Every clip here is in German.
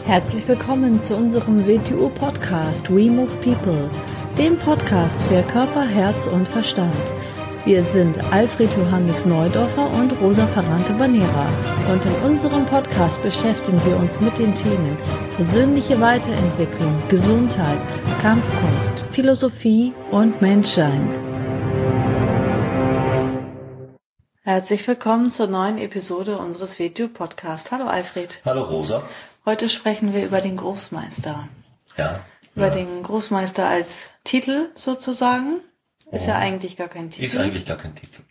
Herzlich willkommen zu unserem WTU-Podcast We Move People, dem Podcast für Körper, Herz und Verstand. Wir sind Alfred Johannes Neudorfer und Rosa Ferrante-Banera und in unserem Podcast beschäftigen wir uns mit den Themen persönliche Weiterentwicklung, Gesundheit, Kampfkunst, Philosophie und Menschsein. Herzlich willkommen zur neuen Episode unseres WTU-Podcasts. Hallo Alfred. Hallo Rosa. Heute sprechen wir über den Großmeister. Über den Großmeister als Titel sozusagen. Ist ja eigentlich gar kein Titel. Ist eigentlich gar kein Titel.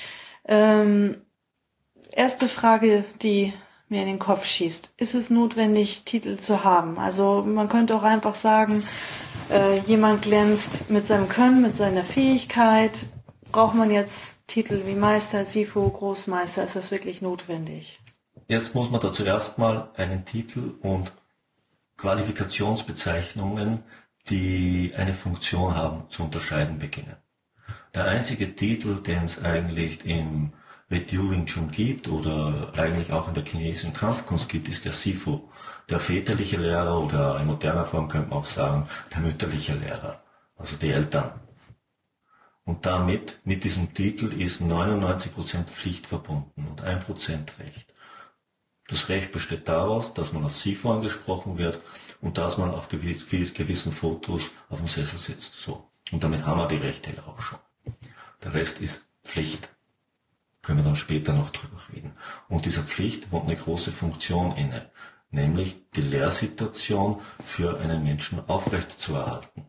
Erste Frage, die mir in den Kopf schießt. Ist es notwendig, Titel zu haben? Also man könnte auch einfach sagen, jemand glänzt mit seinem Können, mit seiner Fähigkeit. Braucht man jetzt Titel wie Meister, Sifu, Großmeister? Ist das wirklich notwendig? Jetzt muss man da zuerst mal einen Titel und Qualifikationsbezeichnungen, die eine Funktion haben, zu unterscheiden beginnen. Der einzige Titel, den es eigentlich im WTU Wing Chun gibt oder eigentlich auch in der chinesischen Kampfkunst gibt, ist der Sifu, der väterliche Lehrer, oder in moderner Form könnte man auch sagen, der mütterliche Lehrer, also die Eltern. Und damit, mit diesem Titel, ist 99% Pflicht verbunden und 1% Recht. Das Recht besteht daraus, dass man als Sifu angesprochen wird und dass man auf gewissen Fotos auf dem Sessel sitzt. So. Und damit haben wir die Rechte ja auch schon. Der Rest ist Pflicht. Können wir dann später noch drüber reden. Und dieser Pflicht wohnt eine große Funktion inne, nämlich die Lehrsituation für einen Menschen aufrecht zu erhalten.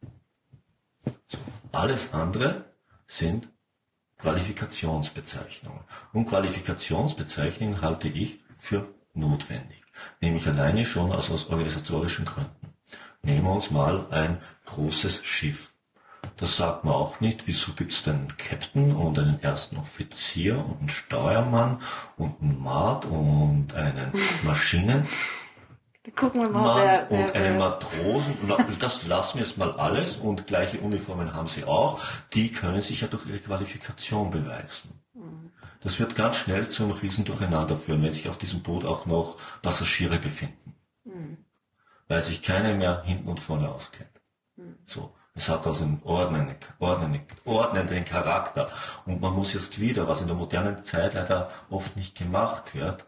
So. Alles andere sind Qualifikationsbezeichnungen. Und Qualifikationsbezeichnungen halte ich für notwendig. Nämlich alleine schon aus organisatorischen Gründen. Nehmen wir uns mal ein großes Schiff. Das sagt man auch nicht, wieso gibt's denn einen Captain und einen ersten Offizier und einen Steuermann und einen Maat und einen Maschinen. Gucken wir mal, und einen Matrosen, das lassen wir jetzt mal alles, und gleiche Uniformen haben sie auch, die können sich ja durch ihre Qualifikation beweisen. Das wird ganz schnell zu einem riesen Durcheinander führen, wenn sich auf diesem Boot auch noch Passagiere befinden. Weil sich keiner mehr hinten und vorne auskennt. So. Es hat also einen ordnenden Charakter. Und man muss jetzt wieder, was in der modernen Zeit leider oft nicht gemacht wird,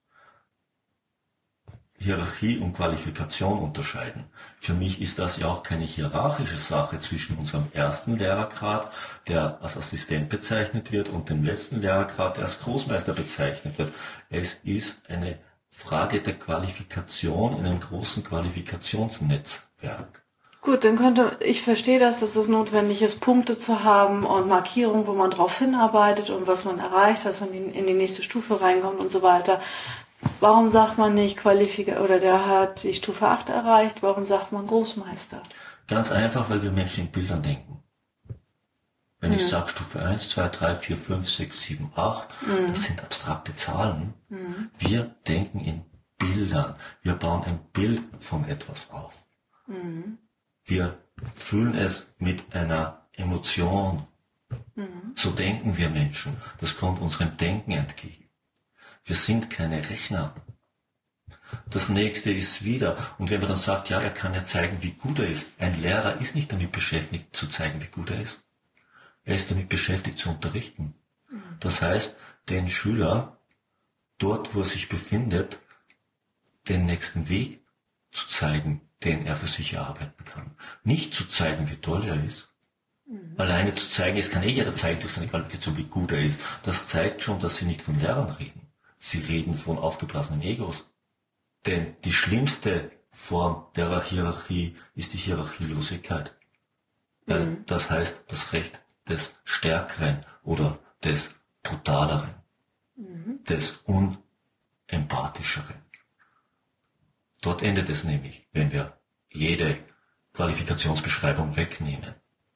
Hierarchie und Qualifikation unterscheiden. Für mich ist das ja auch keine hierarchische Sache zwischen unserem ersten Lehrergrad, der als Assistent bezeichnet wird, und dem letzten Lehrergrad, der als Großmeister bezeichnet wird. Es ist eine Frage der Qualifikation in einem großen Qualifikationsnetzwerk. Gut, dann ich verstehe dass es notwendig ist, Punkte zu haben und Markierungen, wo man drauf hinarbeitet und was man erreicht, dass man in die nächste Stufe reinkommt und so weiter. Warum sagt man nicht oder der hat die Stufe 8 erreicht, warum sagt man Großmeister? Ganz einfach, weil wir Menschen in Bildern denken. Wenn ich sage Stufe 1, 2, 3, 4, 5, 6, 7, 8, das sind abstrakte Zahlen. Wir denken in Bildern. Wir bauen ein Bild von etwas auf. Wir fühlen es mit einer Emotion. So denken wir Menschen. Das kommt unserem Denken entgegen. Wir sind keine Rechner. Das nächste ist wieder, und wenn man dann sagt, ja, er kann ja zeigen, wie gut er ist. Ein Lehrer ist nicht damit beschäftigt, zu zeigen, wie gut er ist. Er ist damit beschäftigt, zu unterrichten. Das heißt, den Schüler, dort, wo er sich befindet, den nächsten Weg zu zeigen, den er für sich erarbeiten kann. Nicht zu zeigen, wie toll er ist. Alleine zu zeigen, es kann jeder zeigen durch seine Qualifikation, wie gut er ist. Das zeigt schon, dass sie nicht von Lehrern reden. Sie reden von aufgeblasenen Egos. Denn die schlimmste Form der Hierarchie ist die Hierarchielosigkeit. Das heißt, das Recht des Stärkeren oder des Brutaleren, des Unempathischeren. Dort endet es nämlich, wenn wir jede Qualifikationsbeschreibung wegnehmen.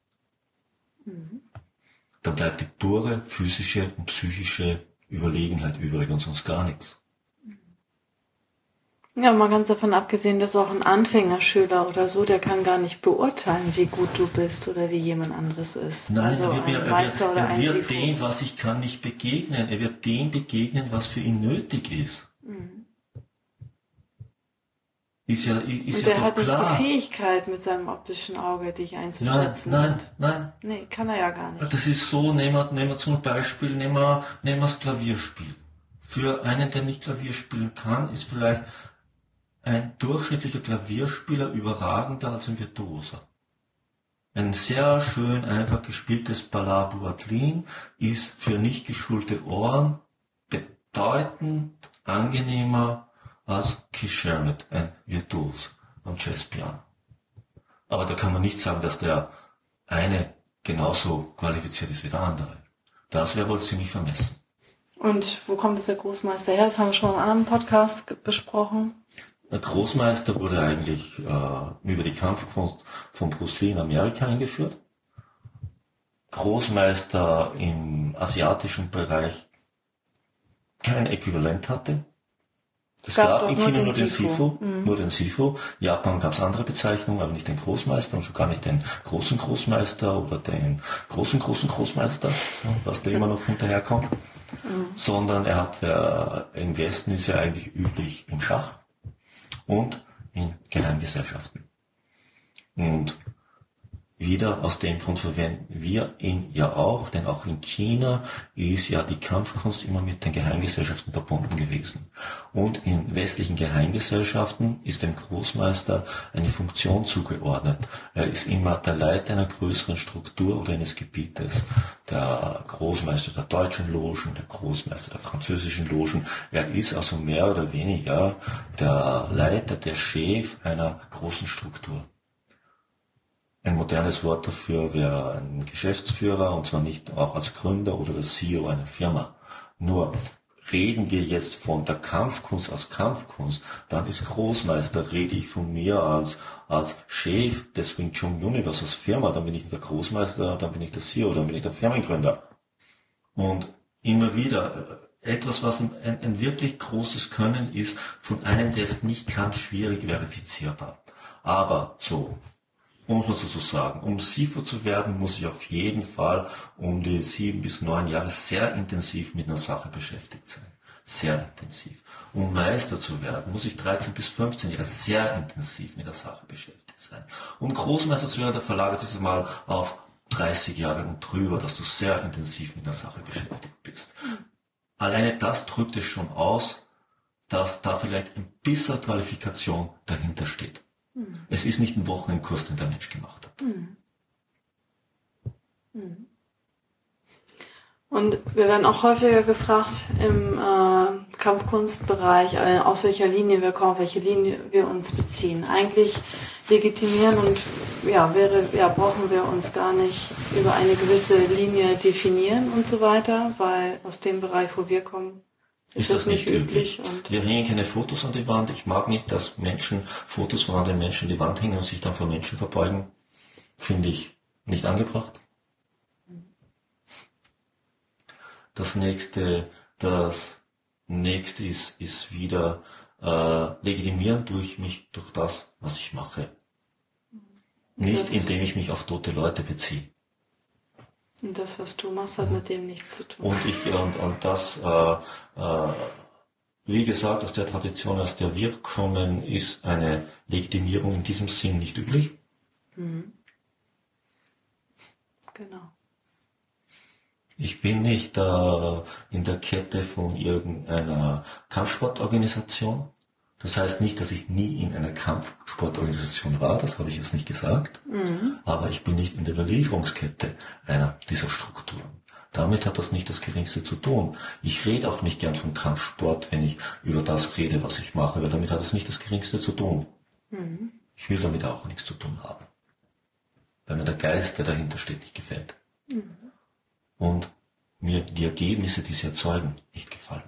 Dann bleibt die pure physische und psychische Überlegenheit übrig und sonst gar nichts. Ja, mal ganz davon abgesehen, dass auch ein Anfängerschüler oder so, der kann gar nicht beurteilen, wie gut du bist oder wie jemand anderes ist. Nein, also er wird dem, was ich kann, nicht begegnen. Er wird dem begegnen, was für ihn nötig ist. Ist ja Und der doch hat nicht klar. die Fähigkeit, mit seinem optischen Auge dich einzuschätzen. Nein. Nee, kann er ja gar nicht. Das ist so, nehmen wir zum Beispiel, nehmen wir das Klavierspiel. Für einen, der nicht Klavier spielen kann, ist vielleicht ein durchschnittlicher Klavierspieler überragender als ein Virtuoser. Ein sehr schön einfach gespieltes Ballad Buatlin ist für nicht geschulte Ohren bedeutend angenehmer als Keith Jarrett, ein Virtuos am Jazzpiano. Aber da kann man nicht sagen, dass der eine genauso qualifiziert ist wie der andere. Das wäre wohl ziemlich vermessen. Und wo kommt dieser Großmeister her? Das haben wir schon im anderen Podcast besprochen. Der Großmeister wurde eigentlich über die Kampfkunst von Bruce Lee in Amerika eingeführt. Großmeister im asiatischen Bereich kein Äquivalent hatte. Es gab in China nur den Sifu. In Japan gab es andere Bezeichnungen, aber nicht den Großmeister und schon gar nicht den großen Großmeister oder den großen Großmeister, was da immer noch hinterherkommt. Sondern er hat, im Westen ist er eigentlich üblich im Schach und in Geheimgesellschaften. Und wieder aus dem Grund verwenden wir ihn ja auch, denn auch in China ist ja die Kampfkunst immer mit den Geheimgesellschaften verbunden gewesen. Und in westlichen Geheimgesellschaften ist dem Großmeister eine Funktion zugeordnet. Er ist immer der Leiter einer größeren Struktur oder eines Gebietes. Der Großmeister der deutschen Logen, der Großmeister der französischen Logen. Er ist also mehr oder weniger der Leiter, der Chef einer großen Struktur. Ein modernes Wort dafür wäre ein Geschäftsführer, und zwar nicht auch als Gründer oder das CEO einer Firma. Nur reden wir jetzt von der Kampfkunst als Kampfkunst, dann ist Großmeister, rede ich von mir als Chef des Wing Chun Universe als Firma, dann bin ich der Großmeister, dann bin ich der CEO, dann bin ich der Firmengründer. Und immer wieder, etwas, was ein wirklich großes Können ist, von einem, der es nicht kann, schwierig verifizierbar. Aber so, muss man so sagen, um Sifu zu werden, muss ich auf jeden Fall um die 7 bis 9 Jahre sehr intensiv mit einer Sache beschäftigt sein. Sehr intensiv. Um Meister zu werden, muss ich 13 bis 15 Jahre sehr intensiv mit der Sache beschäftigt sein. Um Großmeister zu werden, da verlagert sich mal auf 30 Jahre und drüber, dass du sehr intensiv mit der Sache beschäftigt bist. Alleine das drückt es schon aus, dass da vielleicht ein bisschen Qualifikation dahinter steht. Es ist nicht ein Wochenendkurs, den der Mensch gemacht hat. Und wir werden auch häufiger gefragt im Kampfkunstbereich, aus welcher Linie wir kommen, auf welche Linie wir uns beziehen. Eigentlich legitimieren und brauchen wir uns gar nicht über eine gewisse Linie definieren und so weiter, weil aus dem Bereich, wo wir kommen, ist das nicht üblich. Und wir hängen keine Fotos an die Wand. Ich mag nicht, dass Menschen Fotos von anderen Menschen an die Wand hängen und sich dann vor Menschen verbeugen. Finde ich nicht angebracht. Das nächste ist wieder legitimieren durch das, was ich mache. Nicht indem ich mich auf tote Leute beziehe. Und das, was du machst, hat mit dem nichts zu tun. Und das, wie gesagt, aus der Tradition, aus der wir kommen, ist eine Legitimierung in diesem Sinn nicht üblich. Genau. Ich bin nicht in der Kette von irgendeiner Kampfsportorganisation. Das heißt nicht, dass ich nie in einer Kampfsportorganisation war, das habe ich jetzt nicht gesagt, aber ich bin nicht in der Überlieferungskette einer dieser Strukturen. Damit hat das nicht das Geringste zu tun. Ich rede auch nicht gern von Kampfsport, wenn ich über das rede, was ich mache, weil damit hat es nicht das Geringste zu tun. Ich will damit auch nichts zu tun haben, weil mir der Geist, der dahinter steht, nicht gefällt. Und mir die Ergebnisse, die sie erzeugen, nicht gefallen.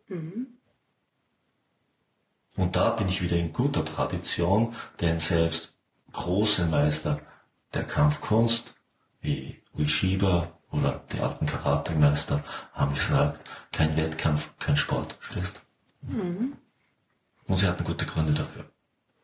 Und da bin ich wieder in guter Tradition, denn selbst große Meister der Kampfkunst, wie Ueshiba oder die alten Karate-Meister, haben gesagt, kein Wettkampf, kein Sport, verstehst? Und sie hatten gute Gründe dafür,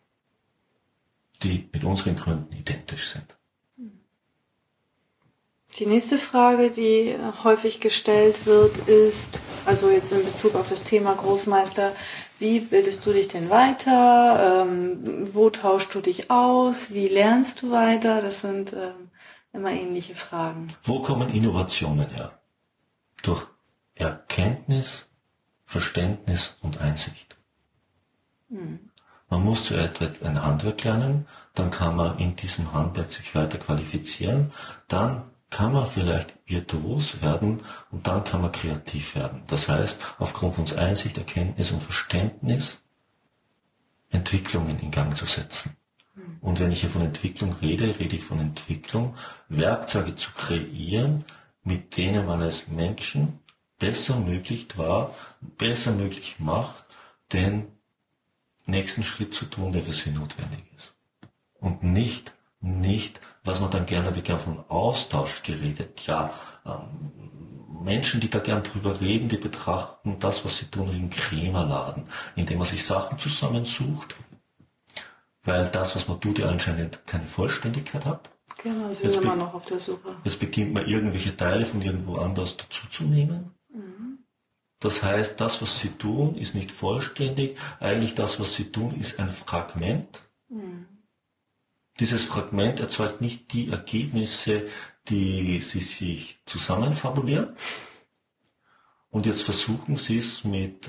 die mit unseren Gründen identisch sind. Die nächste Frage, die häufig gestellt wird, ist, also jetzt in Bezug auf das Thema Großmeister, wie bildest du dich denn weiter? Wo tauschst du dich aus? Wie lernst du weiter? Das sind immer ähnliche Fragen. Wo kommen Innovationen her? Durch Erkenntnis, Verständnis und Einsicht. Man muss zuerst ein Handwerk lernen, dann kann man in diesem Handwerk sich weiter qualifizieren, dann kann man vielleicht virtuos werden und dann kann man kreativ werden. Das heißt, aufgrund von Einsicht, Erkenntnis und Verständnis Entwicklungen in Gang zu setzen. Und wenn ich hier von Entwicklung rede, rede ich von Entwicklung, Werkzeuge zu kreieren, mit denen man als Menschen besser möglich macht, den nächsten Schritt zu tun, der für sie notwendig ist. Und nicht, was man dann gerne von Austausch geredet. Ja, Menschen, die da gern drüber reden, die betrachten das, was sie tun, wie im Krämerladen, indem man sich Sachen zusammensucht, weil das, was man tut, ja anscheinend keine Vollständigkeit hat. Genau, sie sind immer noch auf der Suche. Jetzt beginnt man irgendwelche Teile von irgendwo anders dazuzunehmen. Das heißt, das, was sie tun, ist nicht vollständig. Eigentlich das, was sie tun, ist ein Fragment. Dieses Fragment erzeugt nicht die Ergebnisse, die sie sich zusammenfabulieren. Und jetzt versuchen sie es mit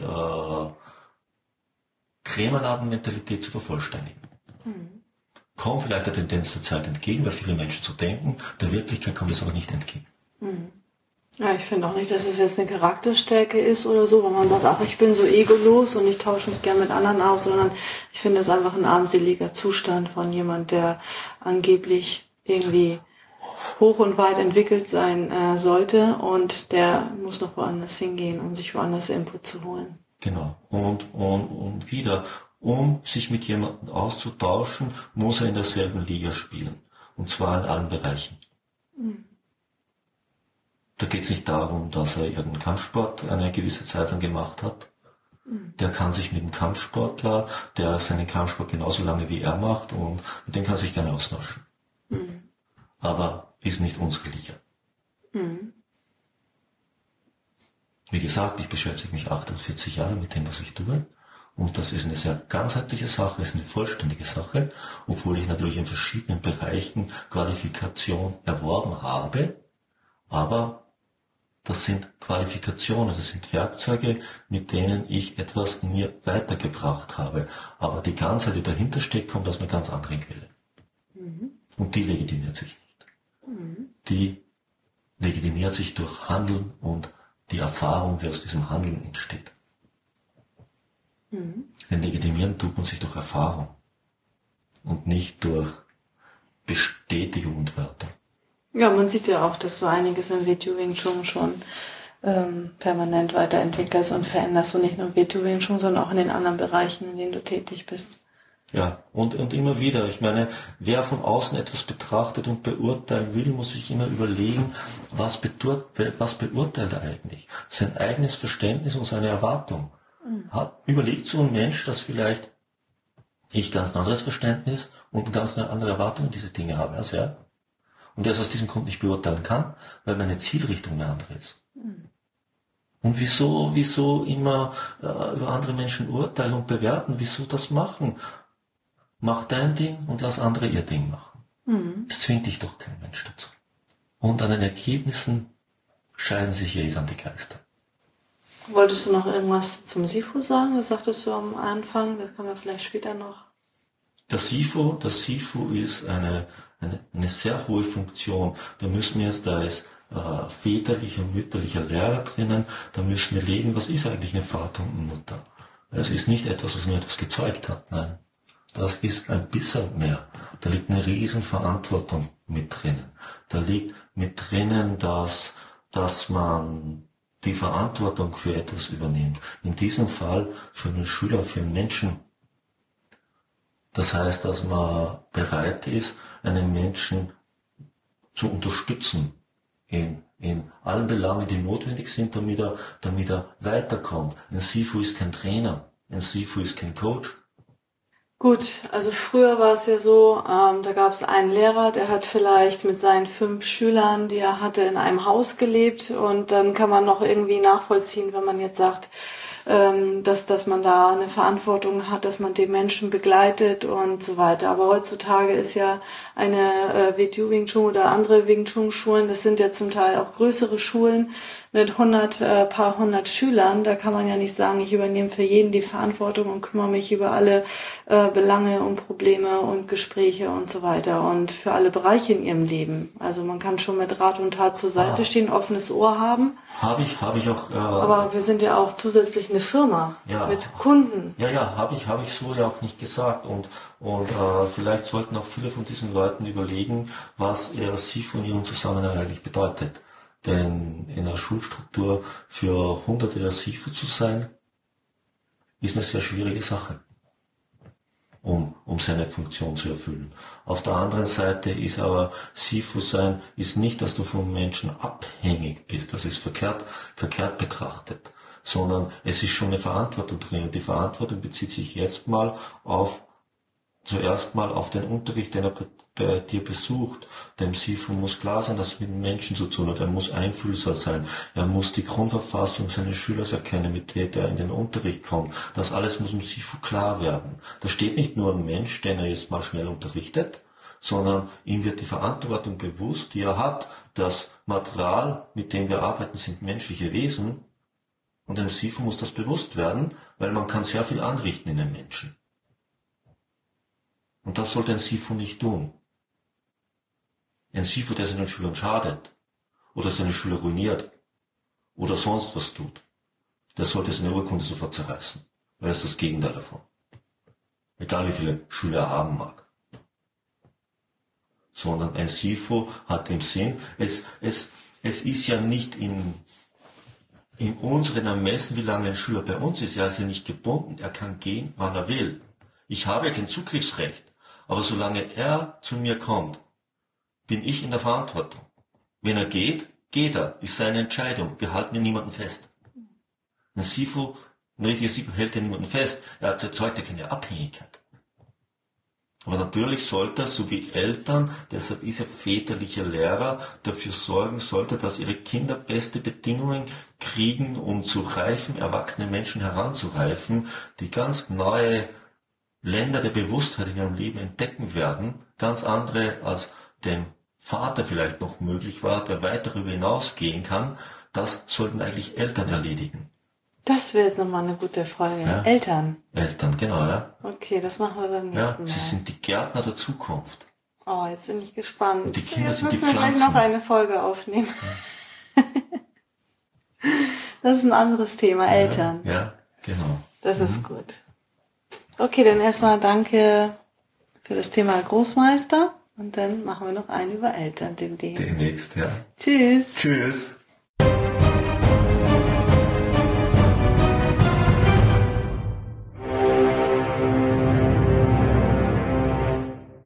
Krämerladen-Mentalität zu vervollständigen. Kommt vielleicht der Tendenz der Zeit entgegen, weil viele Menschen so denken. Der Wirklichkeit kommt es aber nicht entgegen. Ja, ich finde auch nicht, dass es jetzt eine Charakterstärke ist oder so, wo man sagt, ach, ich bin so egolos und ich tausche mich gern mit anderen aus, sondern ich finde es einfach ein armseliger Zustand von jemand, der angeblich irgendwie hoch und weit entwickelt sein sollte und der muss noch woanders hingehen, um sich woanders Input zu holen. Genau. Und wieder, um sich mit jemandem auszutauschen, muss er in derselben Liga spielen. Und zwar in allen Bereichen. Da geht es nicht darum, dass er irgendeinen Kampfsport eine gewisse Zeit lang gemacht hat. Der kann sich mit einem Kampfsportler, der seinen Kampfsport genauso lange wie er macht, und mit dem kann sich gerne austauschen. Aber ist nicht unsere Liga. Wie gesagt, ich beschäftige mich 48 Jahre mit dem, was ich tue. Und das ist eine sehr ganzheitliche Sache, ist eine vollständige Sache, obwohl ich natürlich in verschiedenen Bereichen Qualifikation erworben habe. Aber das sind Qualifikationen, das sind Werkzeuge, mit denen ich etwas in mir weitergebracht habe. Aber die Ganzheit, die dahinter steckt, kommt aus einer ganz anderen Quelle. Und die legitimiert sich nicht. Die legitimiert sich durch Handeln und die Erfahrung, die aus diesem Handeln entsteht. Denn legitimieren tut man sich durch Erfahrung und nicht durch Bestätigung und Wörter. Ja, man sieht ja auch, dass du einiges in WTO Wing Chun schon permanent weiterentwickelst und veränderst, und nicht nur in WTO Wing Chun, sondern auch in den anderen Bereichen, in denen du tätig bist. Ja, und immer wieder. Ich meine, wer von außen etwas betrachtet und beurteilen will, muss sich immer überlegen, was beurteilt er eigentlich? Sein eigenes Verständnis und seine Erwartung. Überlegt so ein Mensch, dass vielleicht ich ganz ein anderes Verständnis und ganz eine andere Erwartung in diese Dinge habe als er. Und der es aus diesem Grund nicht beurteilen kann, weil meine Zielrichtung eine andere ist. Und wieso immer über andere Menschen urteilen und bewerten? Wieso das machen? Mach dein Ding und lass andere ihr Ding machen. Es zwingt dich doch kein Mensch dazu. Und an den Ergebnissen scheiden sich hier dann die Geister. Wolltest du noch irgendwas zum Sifu sagen? Das sagtest du am Anfang, das können wir vielleicht später noch. Das Sifu ist eine sehr hohe Funktion. Da müssen wir jetzt, da ist väterlicher und mütterlicher Lehrer drinnen, da müssen wir legen, was ist eigentlich eine Vater und eine Mutter. Es ist nicht etwas, was mir etwas gezeugt hat, nein. Das ist ein bisschen mehr. Da liegt eine riesen Verantwortung mit drinnen. Da liegt mit drinnen, dass man die Verantwortung für etwas übernimmt. In diesem Fall für einen Schüler, für einen Menschen. Das heißt, dass man bereit ist, einen Menschen zu unterstützen in allen Belangen, die notwendig sind, damit er weiterkommt. Ein Sifu ist kein Trainer, ein Sifu ist kein Coach. Gut, also früher war es ja so, da gab es einen Lehrer, der hat vielleicht mit seinen 5 Schülern, die er hatte, in einem Haus gelebt, und dann kann man noch irgendwie nachvollziehen, wenn man jetzt sagt, dass man da eine Verantwortung hat, dass man die Menschen begleitet und so weiter. Aber heutzutage ist ja eine WTU Wing Chun oder andere Wing Chun Schulen, das sind ja zum Teil auch größere Schulen mit paar hundert Schülern. Da kann man ja nicht sagen, ich übernehme für jeden die Verantwortung und kümmere mich über alle Belange und Probleme und Gespräche und so weiter und für alle Bereiche in ihrem Leben. Also man kann schon mit Rat und Tat zur Seite stehen, offenes Ohr haben. Habe ich auch. Aber wir sind ja auch zusätzlich eine Firma mit Kunden. Ja, habe ich so ja auch nicht gesagt. Und vielleicht sollten auch viele von diesen Leuten überlegen, was SIFO in ihrem Zusammenhang eigentlich bedeutet. Denn in der Schulstruktur für Hunderte der SIFO zu sein, ist eine sehr schwierige Sache, um seine Funktion zu erfüllen. Auf der anderen Seite ist aber SIFO sein, ist nicht, dass du vom Menschen abhängig bist, das ist verkehrt betrachtet, sondern es ist schon eine Verantwortung drin. Und die Verantwortung bezieht sich zuerst mal auf den Unterricht, den er bei dir besucht. Dem SIFO muss klar sein, dass es mit Menschen zu tun hat. Er muss einfühlsam sein. Er muss die Grundverfassung seines Schülers erkennen, mit der er in den Unterricht kommt. Das alles muss dem SIFO klar werden. Da steht nicht nur ein Mensch, den er jetzt mal schnell unterrichtet, sondern ihm wird die Verantwortung bewusst, die er hat. Das Material, mit dem wir arbeiten, sind menschliche Wesen. Und dem SIFO muss das bewusst werden, weil man kann sehr viel anrichten in den Menschen. Und das sollte ein SIFO nicht tun. Ein SIFO, der seinen Schülern schadet oder seine Schüler ruiniert oder sonst was tut, der sollte seine Urkunde sofort zerreißen, weil das ist das Gegenteil davon. Egal wie viele Schüler er haben mag. Sondern ein SIFO hat den Sinn, es ist ja nicht in unseren Ermessen, wie lange ein Schüler bei uns ist. Er ist ja nicht gebunden, er kann gehen, wann er will. Ich habe ja kein Zugriffsrecht, aber solange er zu mir kommt, bin ich in der Verantwortung. Wenn er geht, geht er, ist seine Entscheidung. Wir halten ja niemanden fest. Ein richtiger SIFO hält ja niemanden fest, er erzeugt ja keine Abhängigkeit. Aber natürlich sollte er, so wie Eltern, deshalb ist er väterlicher Lehrer, dafür sorgen sollte, dass ihre Kinder beste Bedingungen kriegen, um zu reifen, erwachsene Menschen heranzureifen, die ganz neue Länder der Bewusstheit in ihrem Leben entdecken werden, ganz andere als dem Vater vielleicht noch möglich war, der weit darüber hinausgehen kann. Das sollten eigentlich Eltern erledigen. Das wäre jetzt nochmal eine gute Folge. Ja? Eltern, genau, ja. Okay, das machen wir beim nächsten Mal. Sie sind die Gärtner der Zukunft. Oh, jetzt bin ich gespannt. Und die Kinder jetzt sind die müssen wir Pflanzen. gleich noch eine Folge aufnehmen. Das ist ein anderes Thema, Eltern. Ja, genau. Das ist gut. Okay, dann erstmal danke für das Thema Großmeister und dann machen wir noch einen über Eltern demnächst. Demnächst, ja. Tschüss. Tschüss.